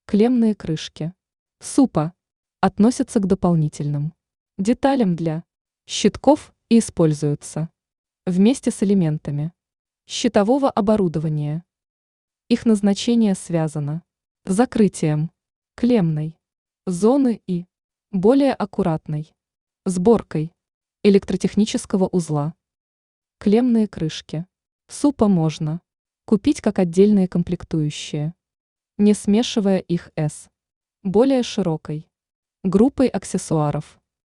Клеммные крышки СУПа относятся к дополнительным деталям для щитков и используются вместе с элементами щитового оборудования. Их назначение связано с закрытием клеммной зоны и более аккуратной сборкой электротехнического узла. Клеммные крышки СУПа можно купить как отдельные комплектующие, не смешивая их с более широкой группой аксессуаров.